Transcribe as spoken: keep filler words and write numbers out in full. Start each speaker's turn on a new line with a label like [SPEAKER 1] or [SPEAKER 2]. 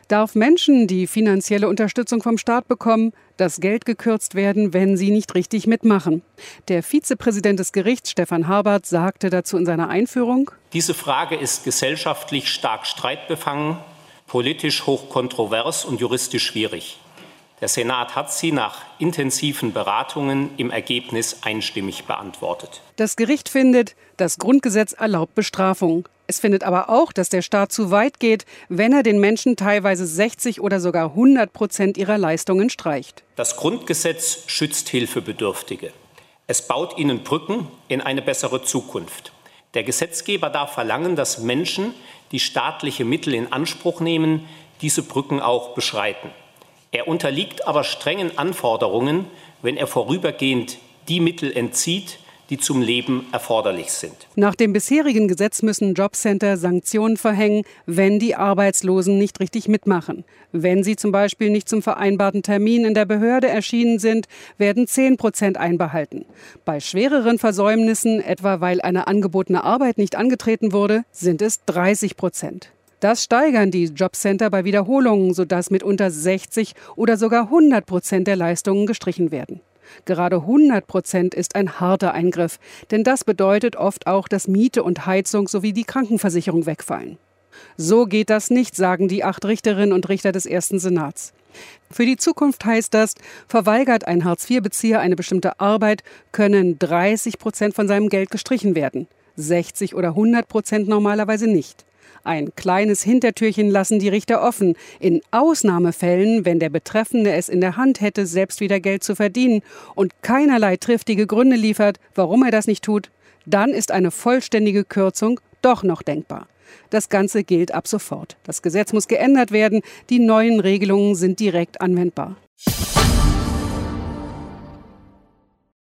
[SPEAKER 1] Darf Menschen, die finanzielle Unterstützung vom Staat bekommen, das Geld gekürzt werden, wenn sie nicht richtig mitmachen? Der Vizepräsident des Gerichts, Stefan Habert, sagte dazu in seiner Einführung:
[SPEAKER 2] Diese Frage ist gesellschaftlich stark streitbefangen, politisch hochkontrovers und juristisch schwierig. Der Senat hat sie nach intensiven Beratungen im Ergebnis einstimmig beantwortet.
[SPEAKER 1] Das Gericht findet, das Grundgesetz erlaubt Bestrafung. Es findet aber auch, dass der Staat zu weit geht, wenn er den Menschen teilweise sechzig oder sogar hundert Prozent ihrer Leistungen streicht.
[SPEAKER 2] Das Grundgesetz schützt Hilfebedürftige. Es baut ihnen Brücken in eine bessere Zukunft. Der Gesetzgeber darf verlangen, dass Menschen, die staatliche Mittel in Anspruch nehmen, diese Brücken auch beschreiten. Er unterliegt aber strengen Anforderungen, wenn er vorübergehend die Mittel entzieht, die zum Leben erforderlich sind.
[SPEAKER 1] Nach dem bisherigen Gesetz müssen Jobcenter Sanktionen verhängen, wenn die Arbeitslosen nicht richtig mitmachen. Wenn sie zum Beispiel nicht zum vereinbarten Termin in der Behörde erschienen sind, werden zehn Prozent einbehalten. Bei schwereren Versäumnissen, etwa weil eine angebotene Arbeit nicht angetreten wurde, sind es dreißig Prozent. Das steigern die Jobcenter bei Wiederholungen, sodass mitunter sechzig oder sogar hundert Prozent der Leistungen gestrichen werden. Gerade hundert Prozent ist ein harter Eingriff, denn das bedeutet oft auch, dass Miete und Heizung sowie die Krankenversicherung wegfallen. So geht das nicht, sagen die acht Richterinnen und Richter des ersten Senats. Für die Zukunft heißt das, verweigert ein Hartz-vier-Bezieher eine bestimmte Arbeit, können dreißig Prozent von seinem Geld gestrichen werden, sechzig oder hundert Prozent normalerweise nicht. Ein kleines Hintertürchen lassen die Richter offen. In Ausnahmefällen, wenn der Betreffende es in der Hand hätte, selbst wieder Geld zu verdienen und keinerlei triftige Gründe liefert, warum er das nicht tut, dann ist eine vollständige Kürzung doch noch denkbar. Das Ganze gilt ab sofort. Das Gesetz muss geändert werden. Die neuen Regelungen sind direkt anwendbar.